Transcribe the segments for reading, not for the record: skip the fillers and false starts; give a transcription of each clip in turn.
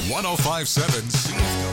1057 CFW.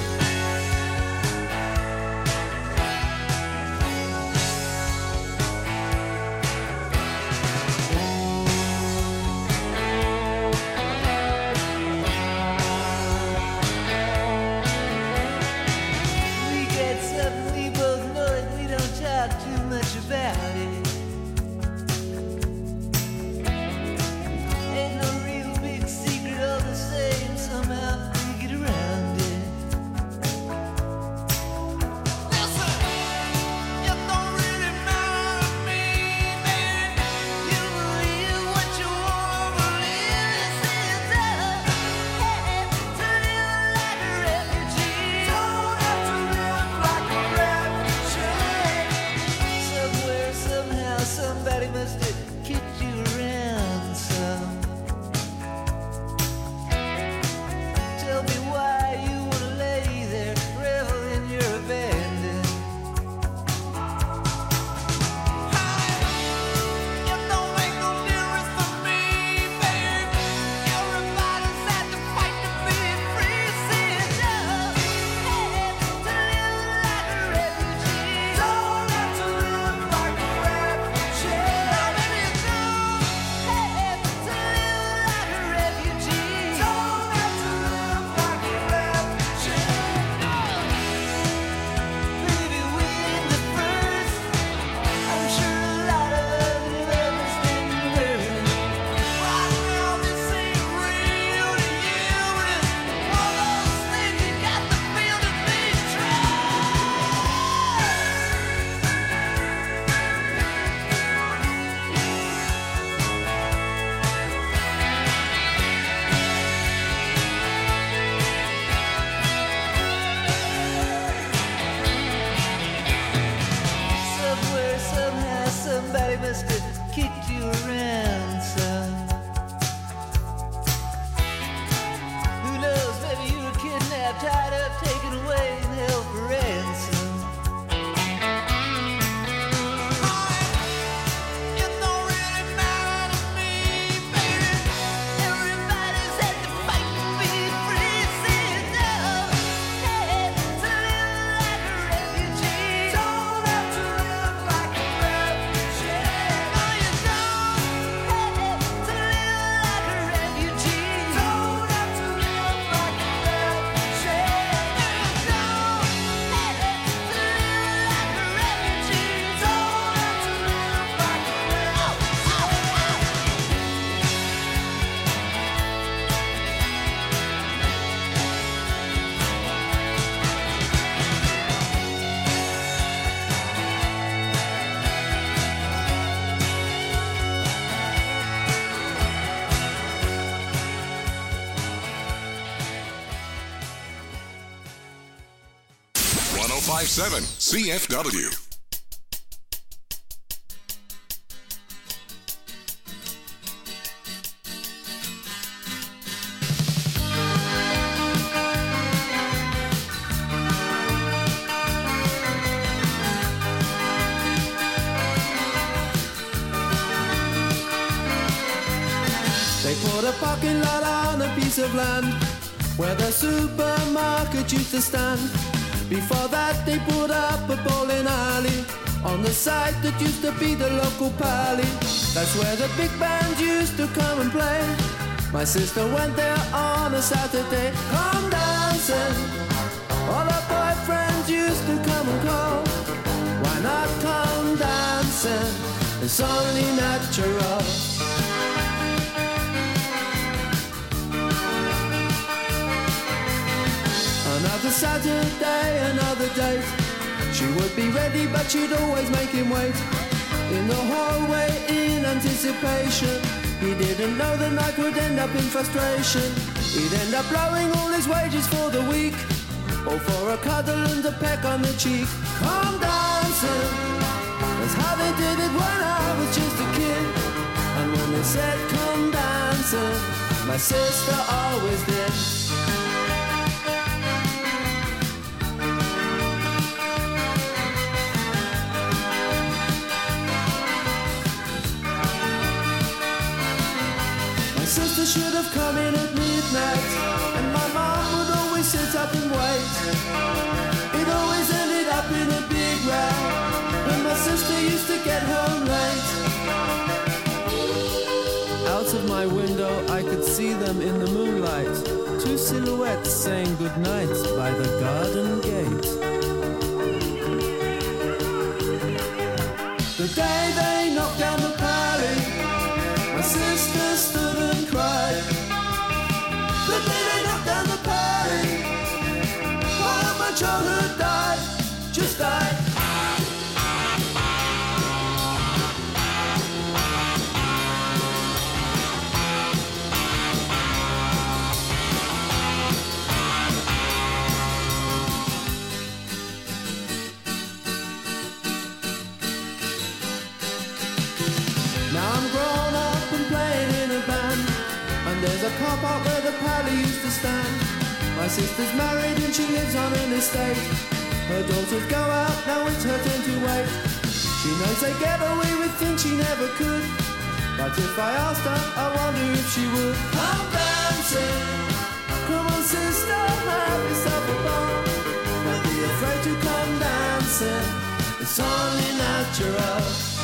Seven CFW. They put a parking lot on a piece of land where the supermarket used to stand. Before that they put up a bowling alley on the site that used to be the local pally. That's where the big band used to come and play. My sister went there on a Saturday. Come dancing, all her boyfriends used to come and call. Why not come dancing, it's only natural. Another Saturday, another date. She would be ready, but she'd always make him wait. In the hallway, in anticipation. He didn't know the night would end up in frustration. He'd end up blowing all his wages for the week, all for a cuddle and a peck on the cheek. Come dancing, that's how they did it when I was just a kid. And when they said come dancing, my sister always did. Sister should have come in at midnight, and my mom would up and wait. It always ended up in a big row when my sister used to get home late. Out of my window I could see them in the moonlight, two silhouettes saying goodnight by the garden gate. The day they knocked down the pally, my sister stood and cried. The day they knocked down the pally, part of my childhood died, just died. Now I'm grown up and playing in a band, and there's a car park where the pally used to stand. My sister's married and she lives on an estate. Her daughters go out, now it's her turn to wait. She knows they get away with things she never could, but if I asked her, I wonder if she would. Come dancing, come on sister, have yourself a ball. Don't be afraid to come dancing, it's only natural.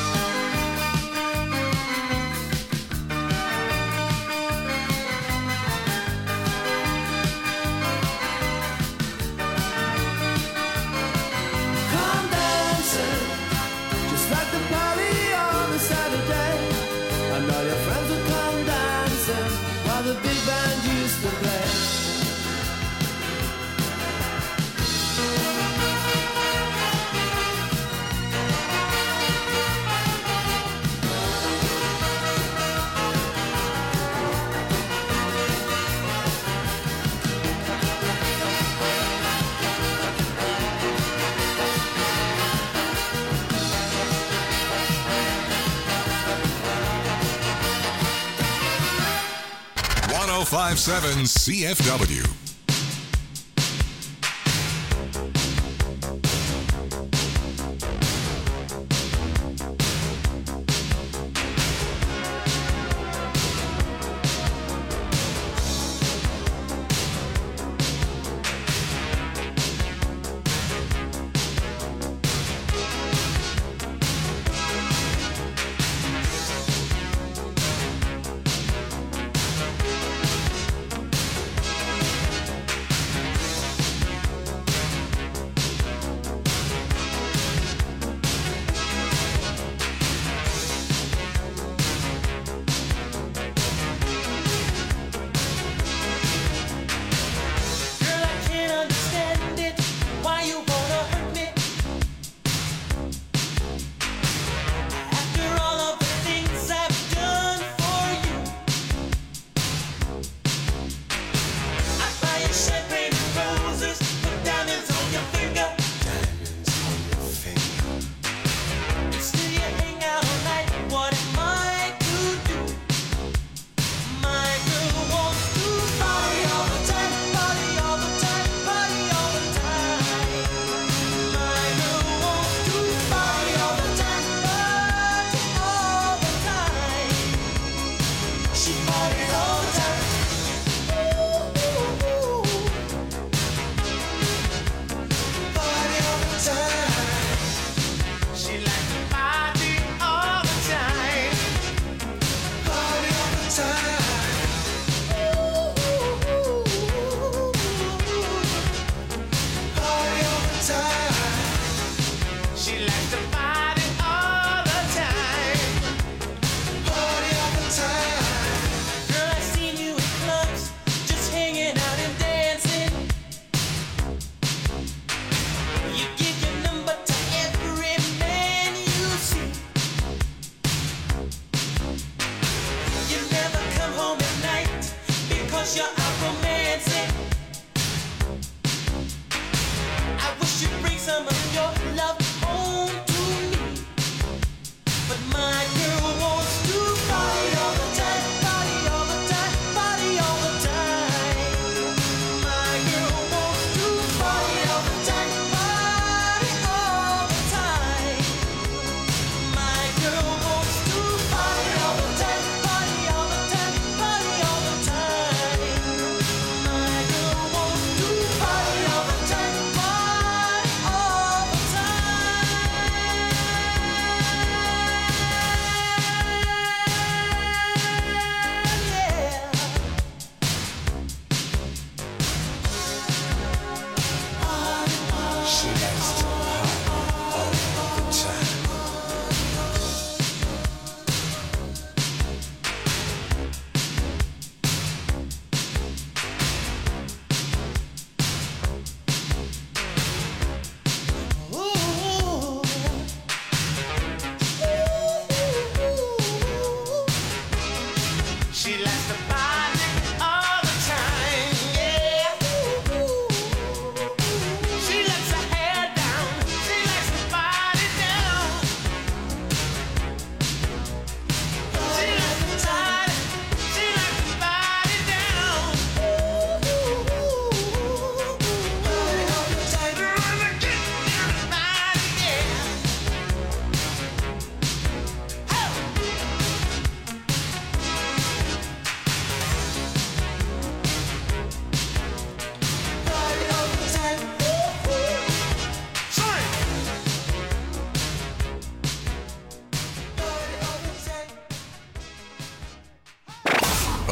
The big band used to play. .057 CFW.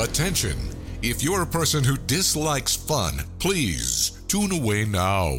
Attention! If you're a person who dislikes fun, please tune away now.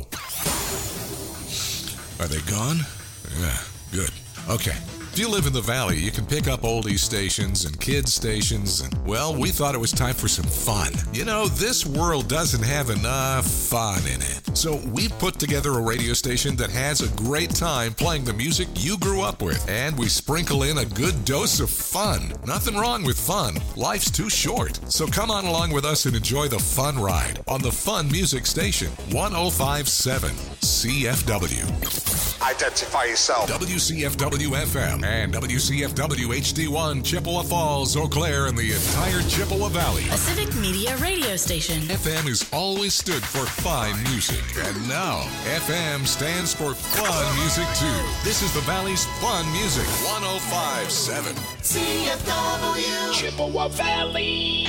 Are they gone? Yeah, good. Okay. If you live in the valley, you can pick up oldie stations and kids stations, and, well, we thought it was time for some fun. You know, this world doesn't have enough fun in it. So we put together a radio station that has a great time playing the music you grew up with, and we sprinkle in a good dose of fun. Nothing wrong with fun. Life's too short. So come on along with us and enjoy the fun ride on the Fun Music Station, 105.7 CFW. Identify yourself. WCFW FM and WCFW HD1, Chippewa Falls, Eau Claire, and the entire Chippewa Valley. A civic media radio station. FM has always stood for fine music, and now FM stands for fun music too. This is the Valley's fun music, 105.7 CFW. Chippewa Valley.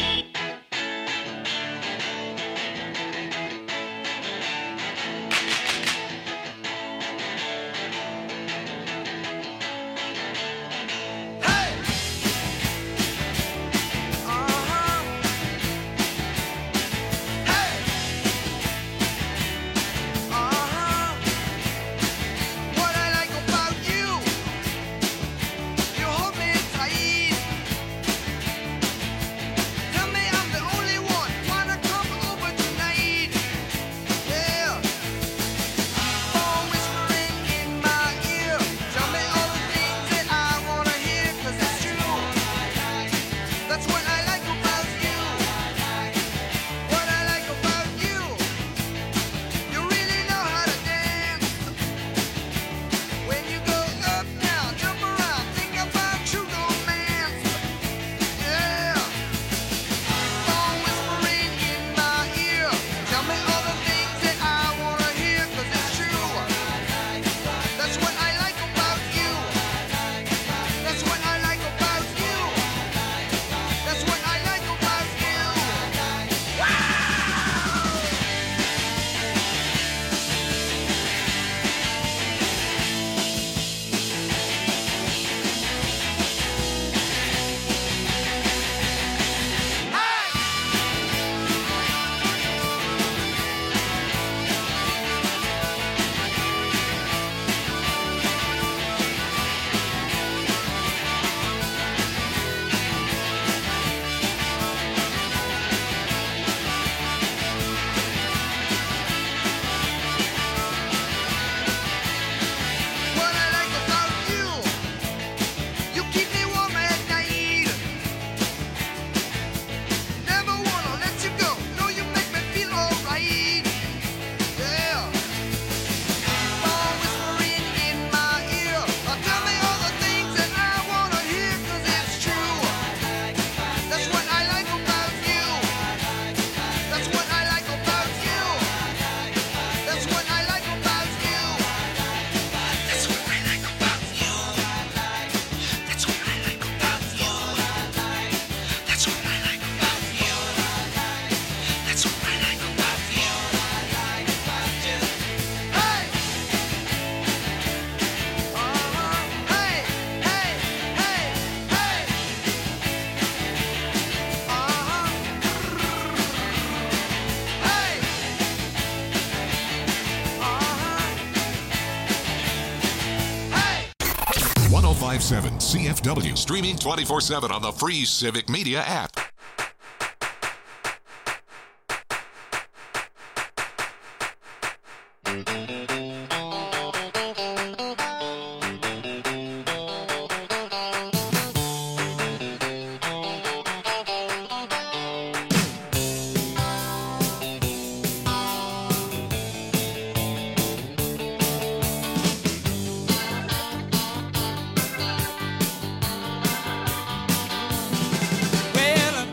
CFW, streaming 24/7 on the free Civic Media app. Well,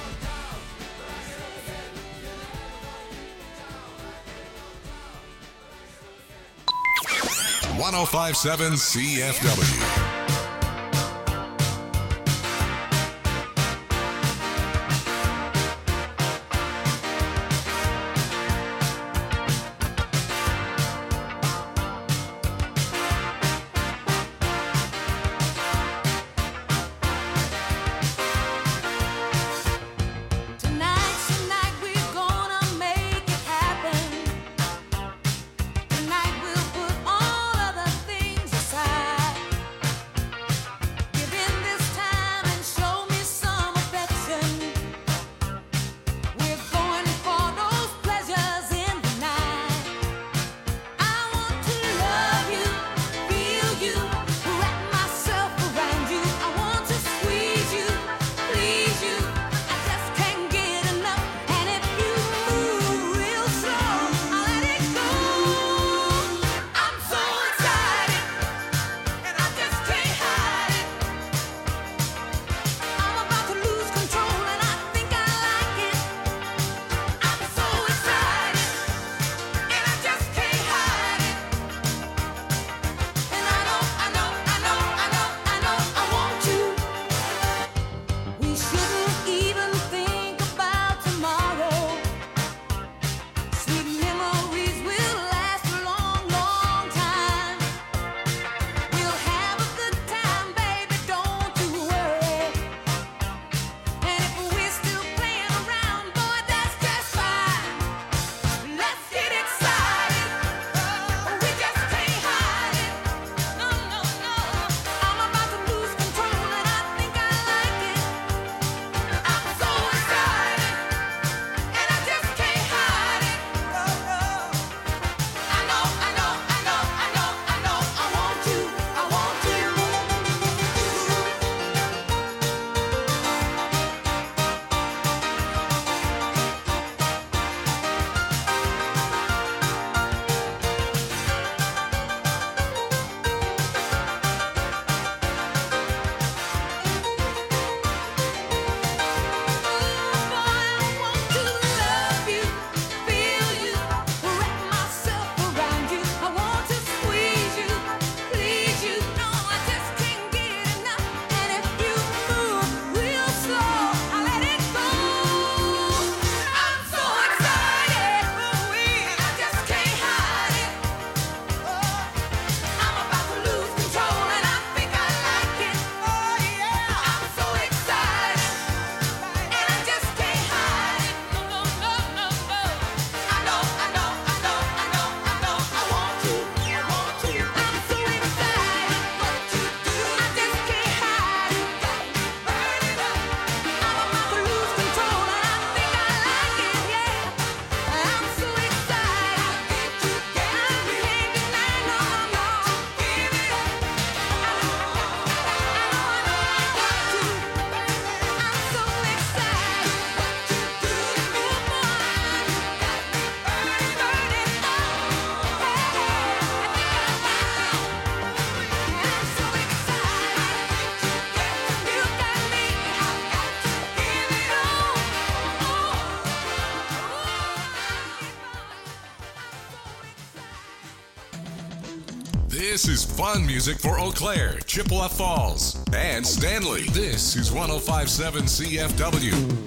.1057 CFW. Tonight we're gonna make it happen. Tonight we'll put all other things aside. This is fun music for Eau Claire, Chippewa Falls, and Stanley. This is 105.7 CFW.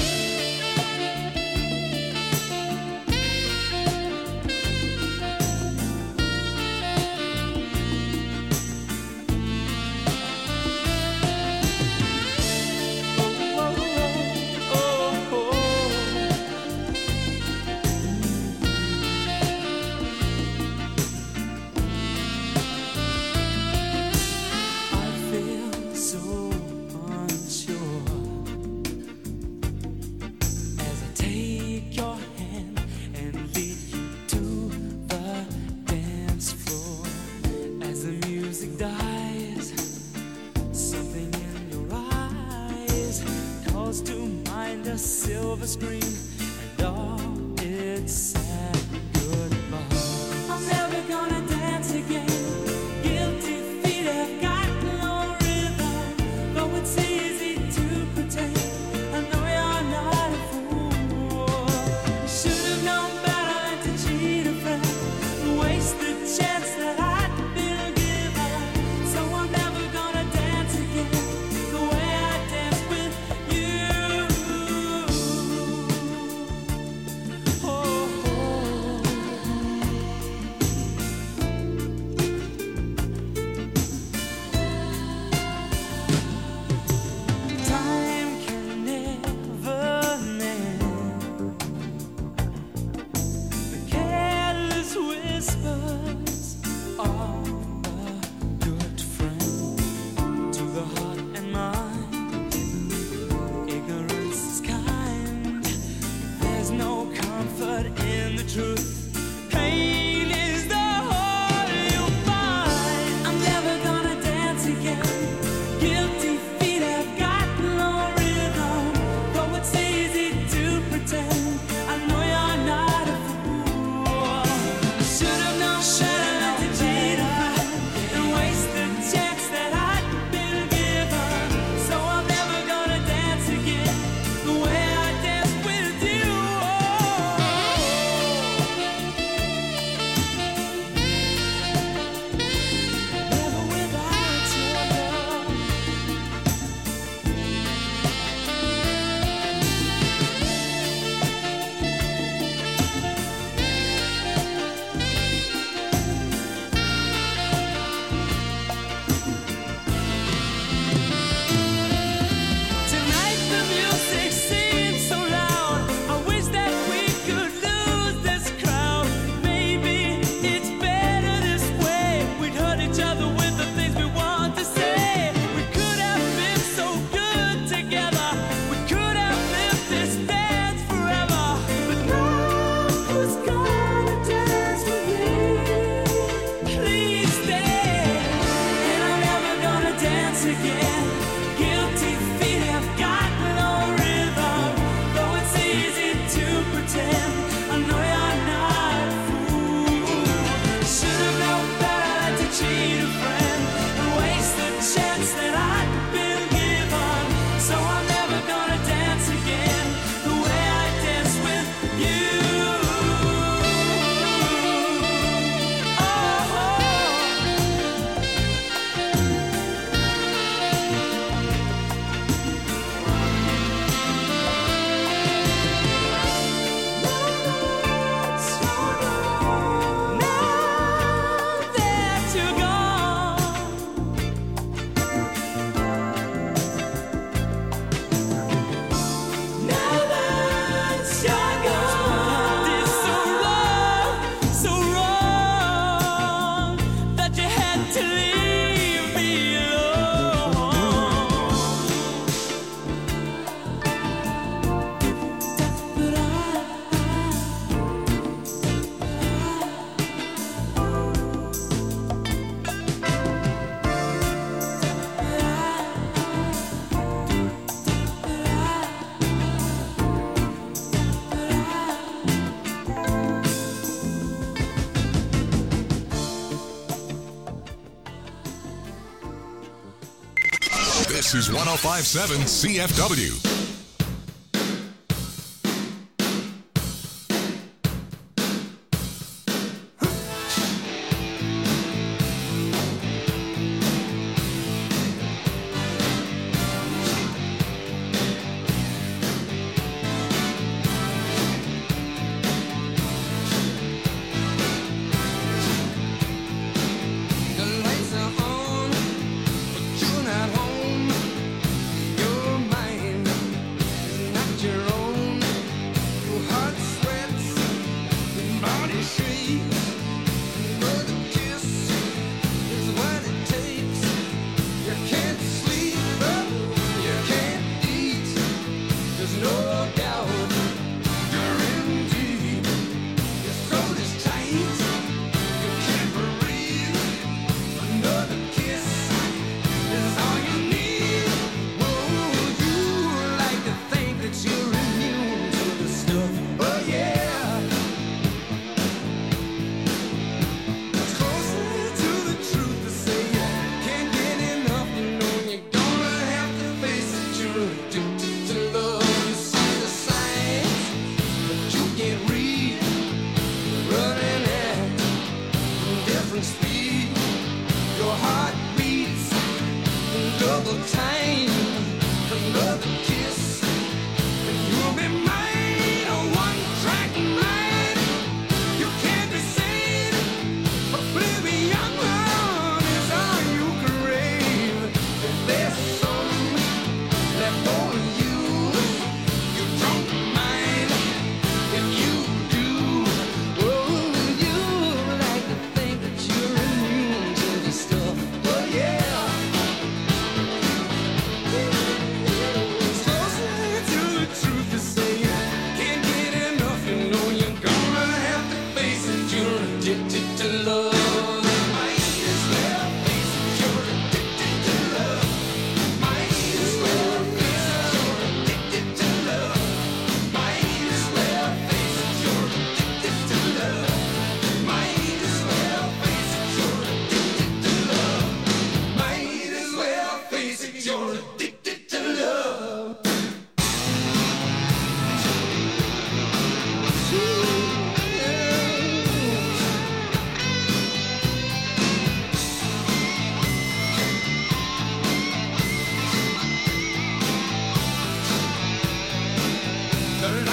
This is 105.7 CFW.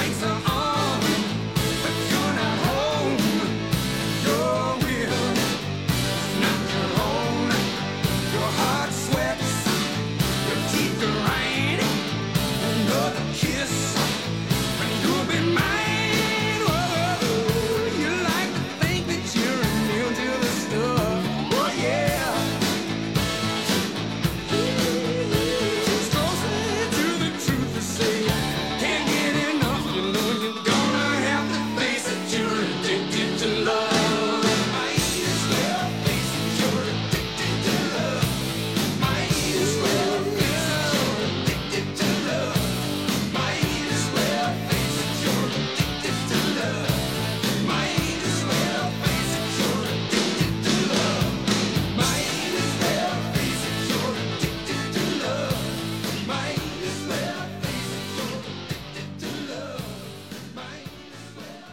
lights are on, but you're not home. Your will is not your own. Your heart sweats, your teeth grind. Another kiss, and you'll be mine. Whoa, you like to think that you're immune to the stuff. Oh yeah. It's closer to the truth to say can't get enough. You know you're gonna have to face it. You're addicted to love. Might as well face it. You're addicted to love. Might as well face it. You're addicted to love. Might as well face it. You're addicted to love. Might as well face it. You're addicted to love. Might as well face it. You're addicted to love. Might as well face it. You're addicted to love. Might as well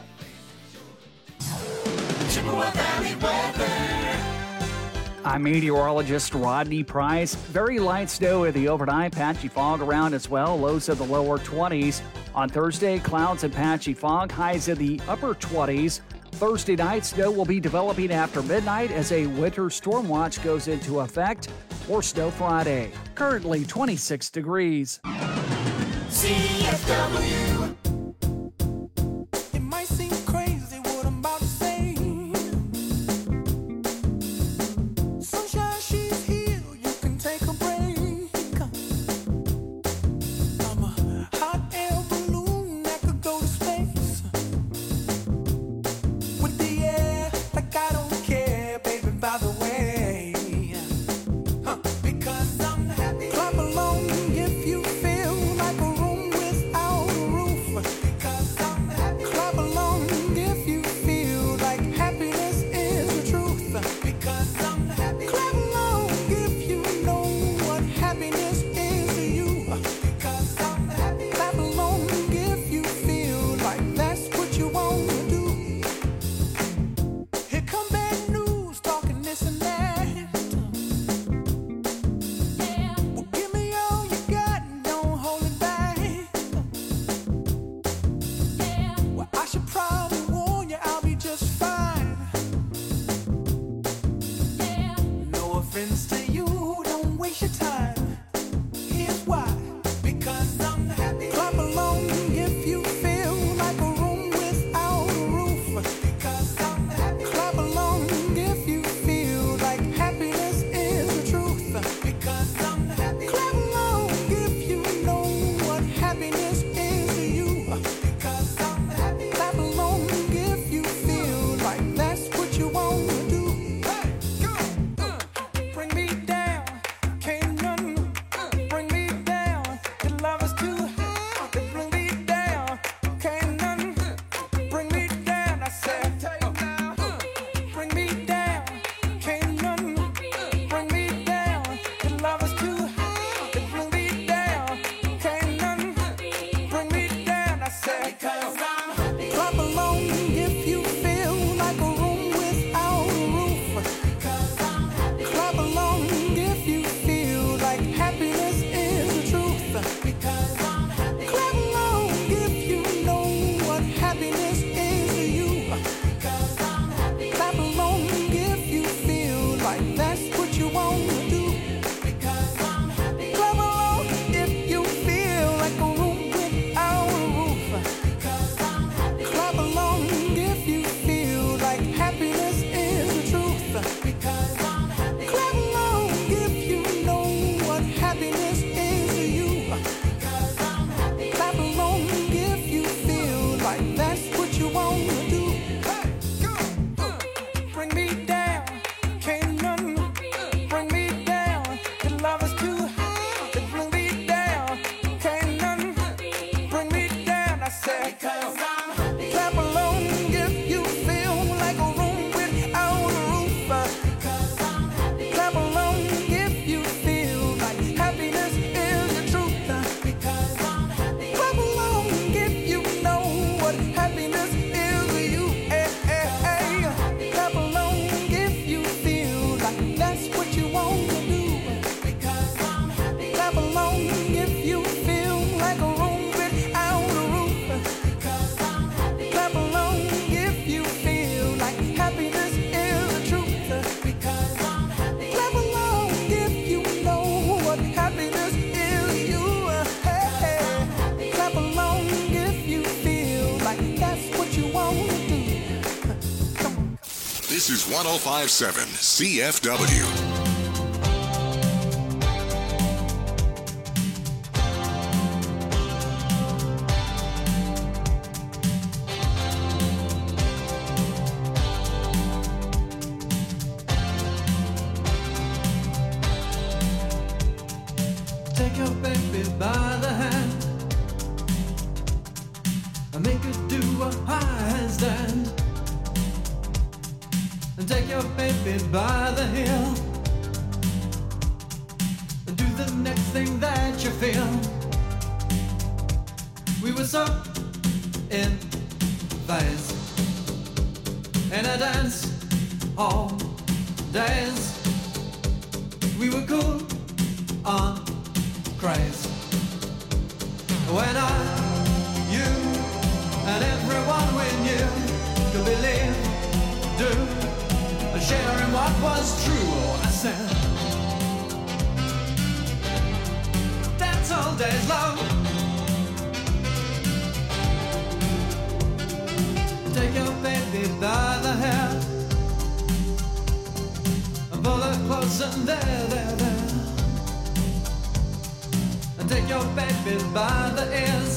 face it. Chippewa Valley weather. I'm meteorologist Rodney Price. Very light snow in the overnight, patchy fog around as well, lows in the lower 20s. On Thursday, clouds and patchy fog, highs in the upper 20s. Thursday night, snow will be developing after midnight as a winter storm watch goes into effect. More snow Friday. Currently 26 degrees. CFW. It might seem crazy what I'm about to say. Sunshine, she's here. You can take a break. I'm a hot air balloon that could go to space. With the air, like I don't care, baby, by the way. Because I'm happy. Clap along if you feel like a room without a roof. Because I'm happy. Clap along if you feel like happiness is the truth. Because I'm happy. Clap along if you know what happiness is to you. Because I'm happy. Clap along if you feel like that's what you want to do. Here come bad news, talking this and that. Well, give me all you got and don't hold it back. Well, I should probably warn you, I'll be just fine. No offense to you, don't waste your time. Here's why. Because I'm happy. Clap along if you feel like a room without a roof. Because I'm happy. Clap along if you feel like happiness is the truth. Because I'm happy. Clap along if you know what happiness is to you. Because I'm happy. Clap along if you feel like that's what you want to do. Hey, go! Bring me down, can't none bring me down. Your love is too high. Bring me down, can't none bring me down. I said, bring me down, can't none bring me down. Your love is too high. Bring me down, can't none bring me down. I said, because I'm happy. Clap along if you feel like a room without a roof. Because I'm happy. Clap along if you feel like happiness is the truth. Because I'm happy. Clap along if you know what happiness is to you. Because I'm happy. Clap along if you feel like that's what you want to do. Because I'm happy. Clap along if you feel like a room without a roof. Because I'm happy. Clap along if you feel like happiness is the truth. Because I'm happy. Clap along if you know what happiness is to you. Because I'm happy. Clap along if you feel like that's what you want to do. Hey, go! Bring me down, can't none bring me down. Your love is too high. Bring me down, can't none bring me down. I said, because I'm happy. Clap along if you feel like a room without a roof. Because I'm happy. Clap along if you feel like happiness is the truth. Because I'm happy. Clap along if you know what happiness like that's what you want to do. This is 105.7 CFW. Take your baby by the hand and make her do a high handstand. And take your baby by the heel and do the next thing that you feel. We were so in phase in a dance all days. We were cool on craze. When I, you, and everyone we knew could believe, do, and share in what was true. Oh, I said, dance all days long. Take your baby by the hair and pull her close and there. And take your baby by the ears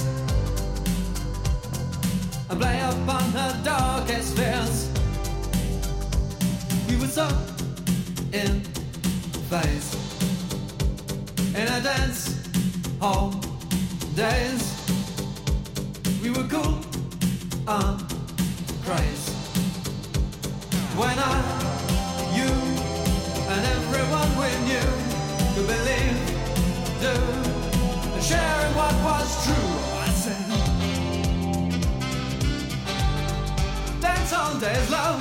and play upon her darkest fears. We were so in phase in a dance hall days. We were cool on craze. When I, you, and everyone we knew could believe, do, sharing what was true. I said, dance all days long,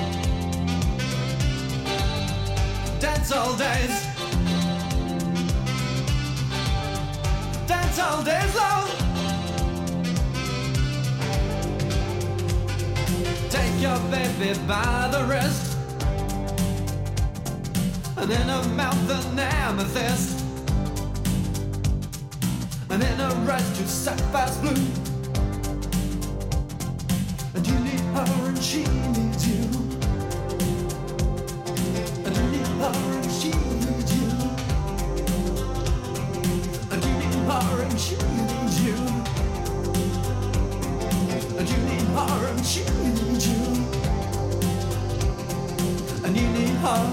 dance all days, dance all days long. Take your baby by the wrist and in her mouth an amethyst. And in a red to sapphire's blue. And you need her and she needs you. And you need her and she needs you. And you need her and she needs you. And you need her and she needs you. And you need her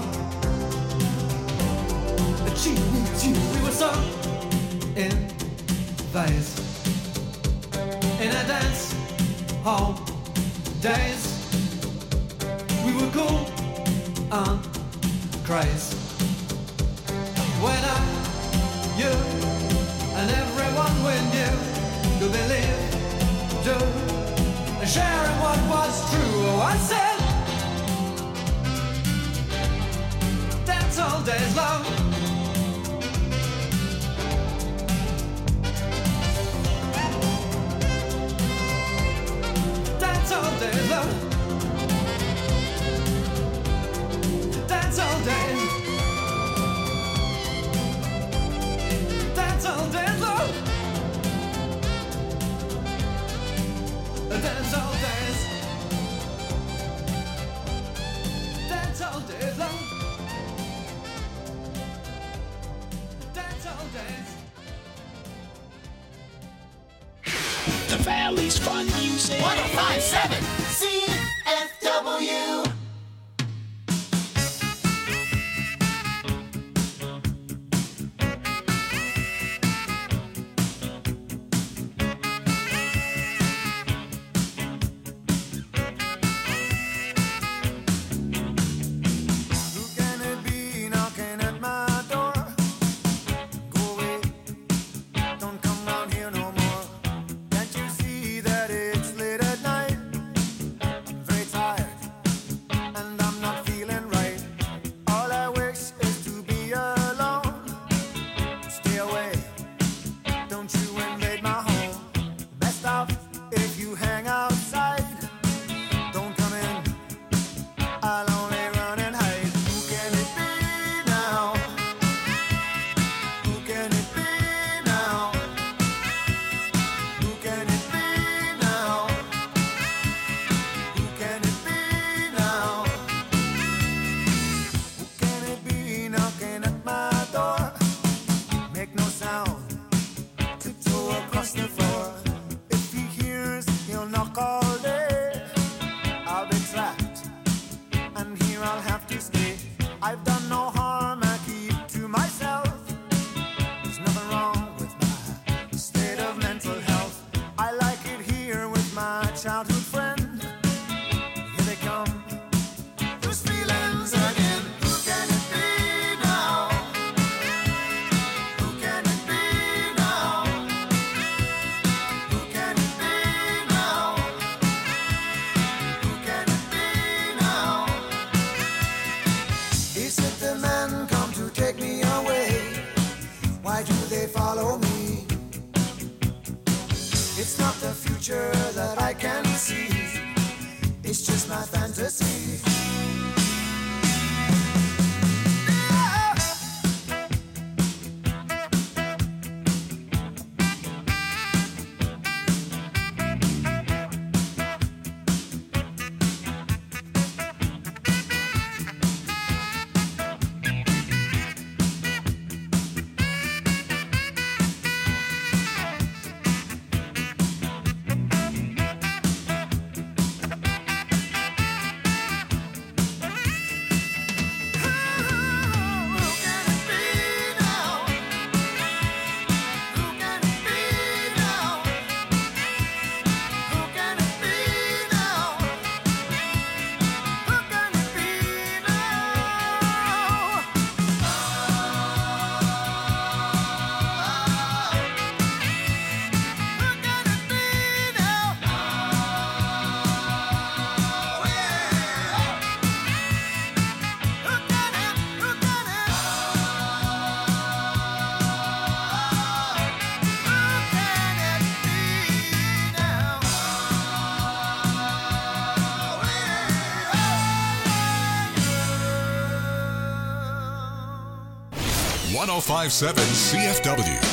and she needs you. We were so in phase in a dance hall days. We were cool on craze. When I, you, and everyone we knew could believe, do, and sharing what was true. Oh, I said, dance all days long. Dance all day long. Dance all day. Dance all day long. Dance all days. Dance all day long. Dance all days. The Valley's fun music. 105.7 CFW. childhood friend. Here they come. Those feelings again. Who can it be now? Who can it be now? Who can it be now? Who can it be now? Is it the men come to take me away? Why do they follow me? It's not the future that I can see. It's just my fantasy. .105.7 CFW.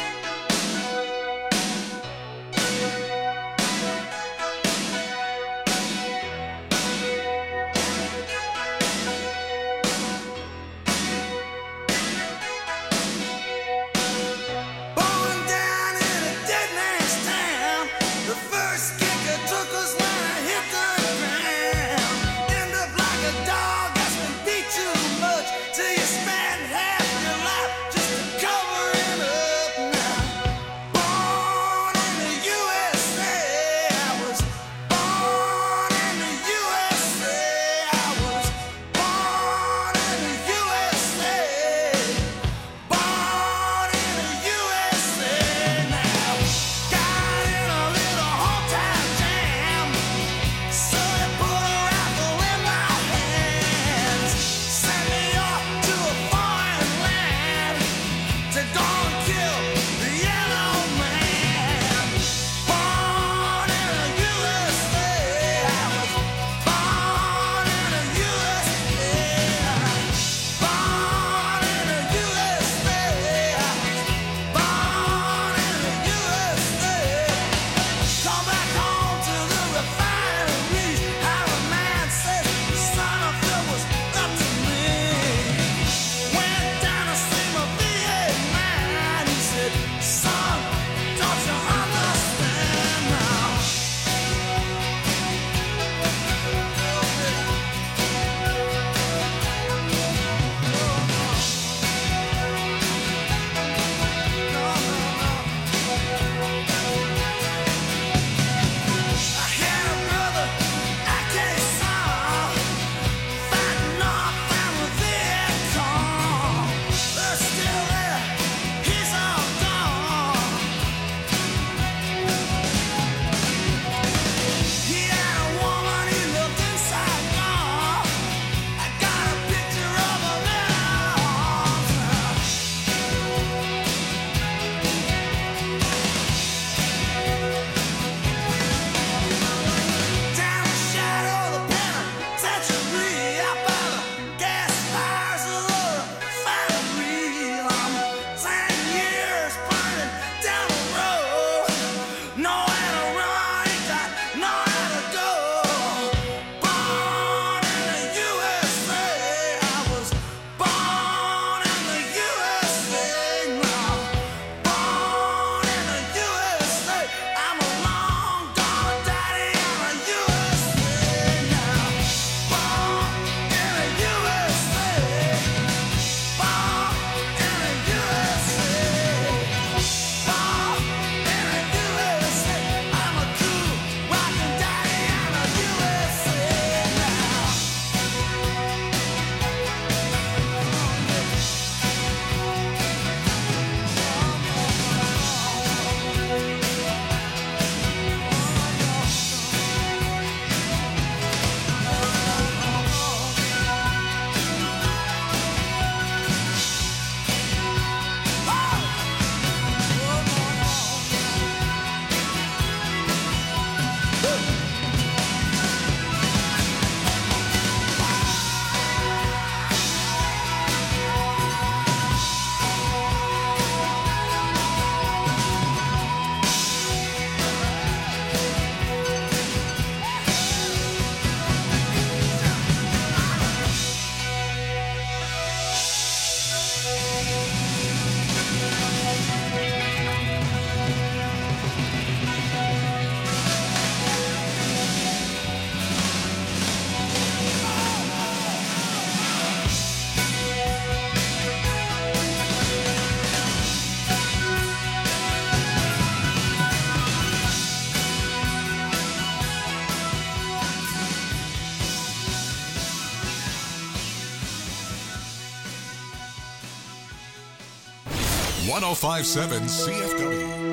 Born down in a dead man's town. The first kicker took us when I hit the ground. End up like a dog that's been beat too much till you spend half your life just covering up. 1057 CFW.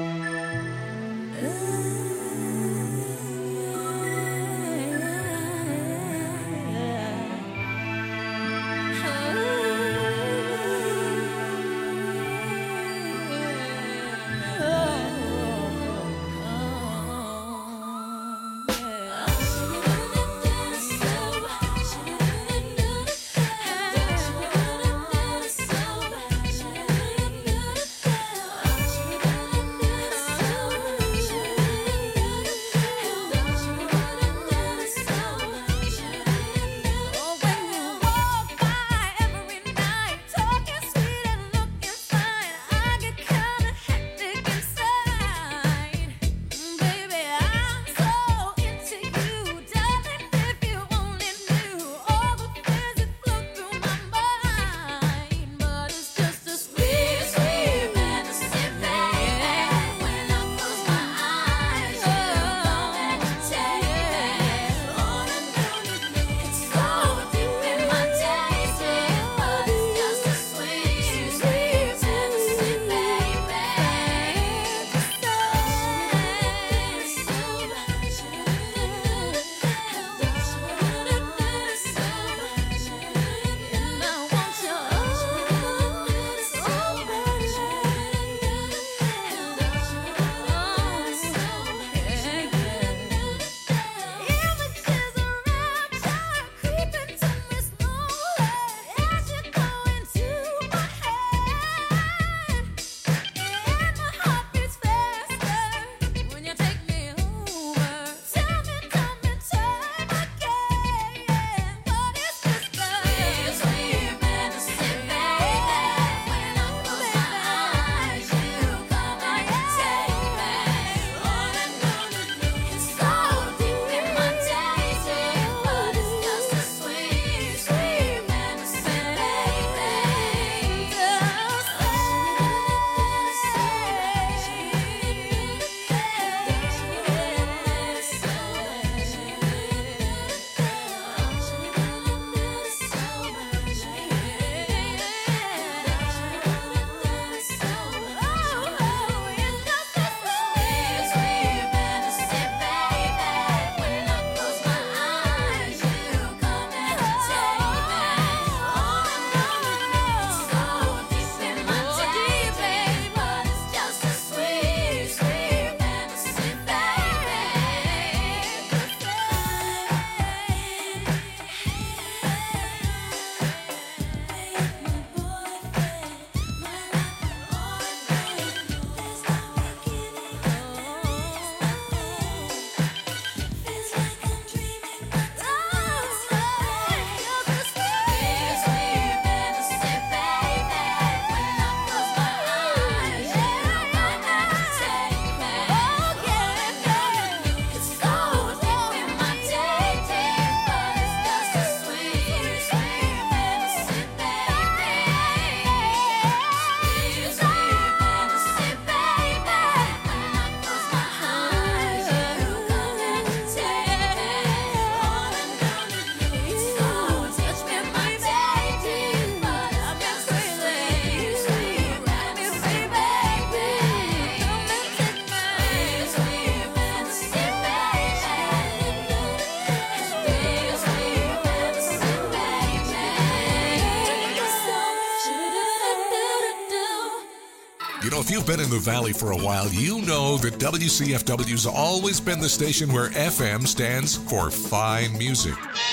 You know, if you've been in the Valley for a while, you know that WCFW's always been the station where FM stands for fine music.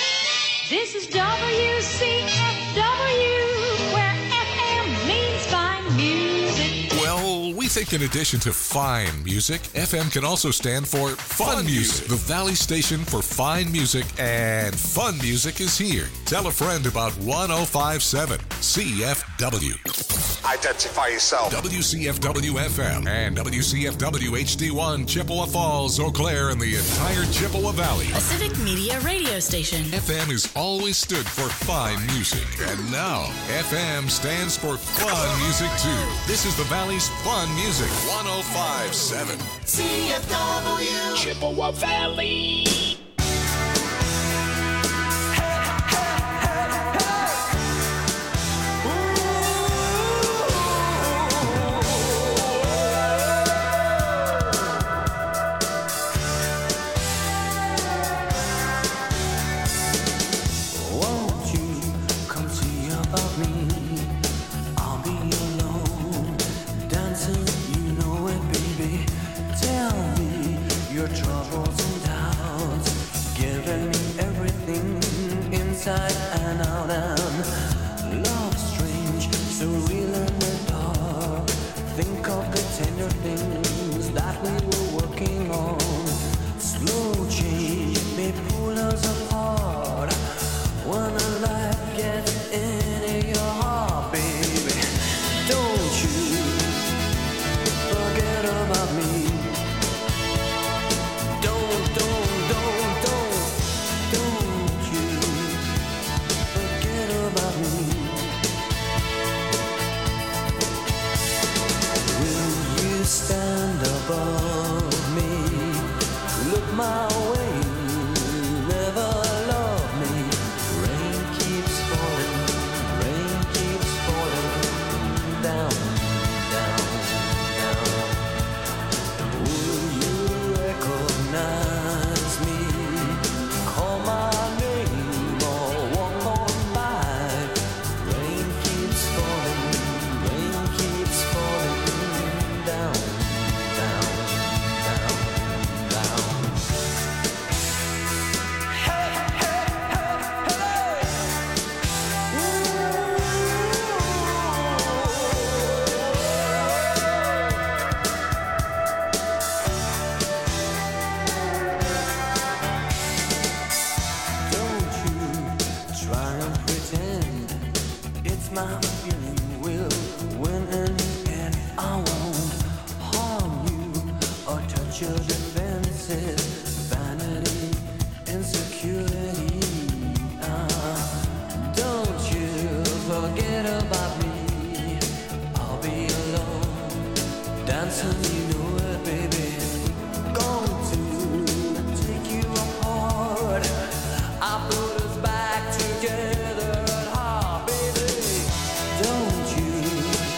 This is WCFW, where FM means fine music. Well, we think in addition to fine music, FM can also stand for fun music. The Valley station for fine music and fun music is here. Tell a friend about 1057 CFW. Identify yourself. WCFW FM and WCFW HD1, Chippewa Falls, Eau Claire, and the entire Chippewa Valley. A civic media radio station. FM has always stood for fine music, and now FM stands for fun music too. This is the Valley's fun music, 1057 CFW. Chippewa Valley. I put